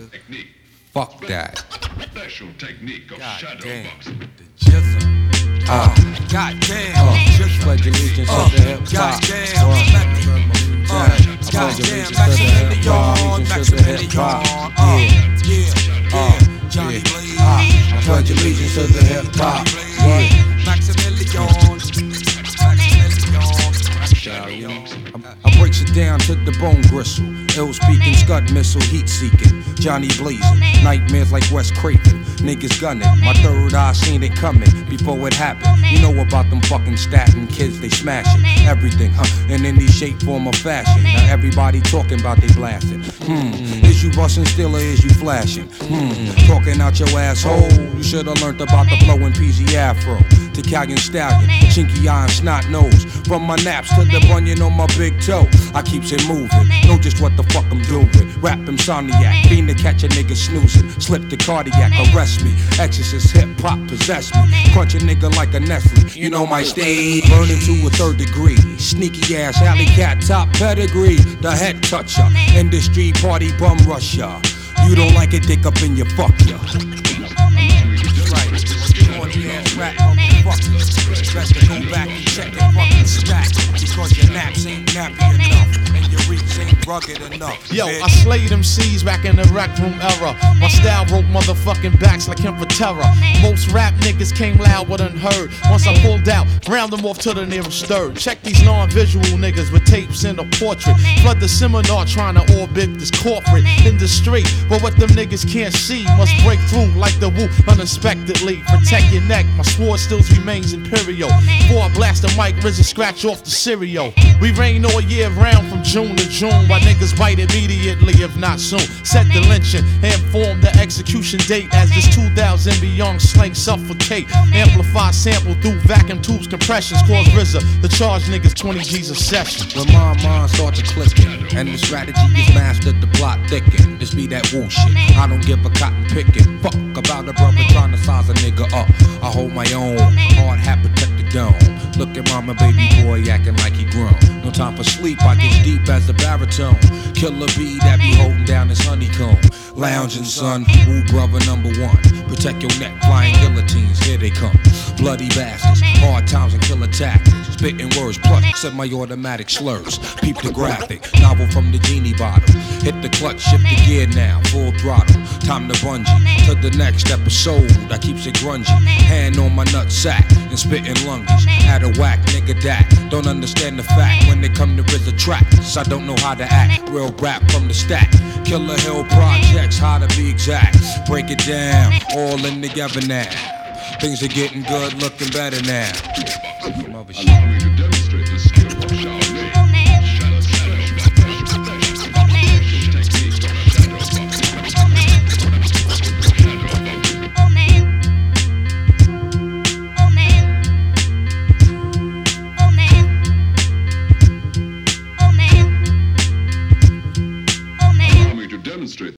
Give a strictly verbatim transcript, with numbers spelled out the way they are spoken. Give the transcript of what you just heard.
nigga. Fuck that. Special technique of shadow boxing. The jizzle. Uh, goddamn. Uh, just pledge allegiance to the hip hop. Goddamn. Uh, goddamn. Maximilian. Yeah, yeah, yeah. Johnny Blaze. I pledge allegiance to the hip hop. Yeah. Maximilian. I breaks it down to the bone gristle. Ill speaking, scud missile, heat seeking. Johnny blazing, nightmares like Wes Craven. Niggas gunning, my third eye seen it coming before it happened. You know about them fucking statin kids, they smashing everything, huh? In any shape, form, or fashion. Now everybody talking about they blasting. Hmm, is you busting still or is you flashing? Hmm, talking out your asshole. You should've learned about the flowing P Z Afro. Italian stallion, chinky eye and snot nose. From my naps to the bunion on my big toe, I keeps it moving. Know just what the fuck I'm doing. Rap insomniac, fiend to catch a nigga snoozing. Slip the cardiac, arrest me. Exorcist hip hop possess me. Crunch a nigga like a Nestle. You know my stage. Burning to a third degree. Sneaky ass alley cat top pedigree. The head toucher. Industry party bum rusher. You don't like it, dick up in your fuck ya. Right. Corny ass rap motherfuckers. Best to go back and check your fucking stack. Because your naps ain't nappy enough. And your reach ain't rugged enough. Yo, bitch. I slayed them C's back in the rec room era. My style broke motherfucking backs like him for terror. Most rap niggas came loud but unheard. Once I pulled out, round them off to the nearest third. Check these non-visual niggas with tapes in a portrait. Flood the seminar trying to orbit this corporate industry. But what them niggas can't see must break through like the woo unexpectedly. Protect your neck, my sword still remains imperial. Before I blast the mic, RZA scratch off the cereal. We rain all year round from June to June. While niggas bite immediately, if not soon. Set the lynching and form the execution date. As this two thousand beyond slang suffocate. Amplify sample through vacuum tubes compressions. Cause RZA the charge niggas twenty G's a session. When my mind starts to clicking and the strategy is mastered, the plot thicken. This be that woo shit. I don't give a cotton picking. Fuck about a brother trying to size a nigga up. I hold my own. Hard hat protect the dome. Look at mama, baby boy acting like he grown. No time for sleep, I get deep as the baritone. Killer bee that be holding down his honeycomb. Lounging son, woo brother number one. Protect your neck, flying guillotines, here they come. Bloody bastards, hard times and killer tactics. Spitting words plus semi-automatic slurs. Peep the graphic, novel from the genie bottle. Hit the clutch, shift the gear now, full throttle. Time to bungee, to the next episode. I keeps it grungy, hand on my nut sack and spitting lungies. At a whack, nigga that don't understand the fact. When they come to RZA tracks, I don't know how to act. Real rap from the stack, Killer Hill projects, how to be exact. Break it down, all in together now. Things are getting good, looking better now. Some other shit.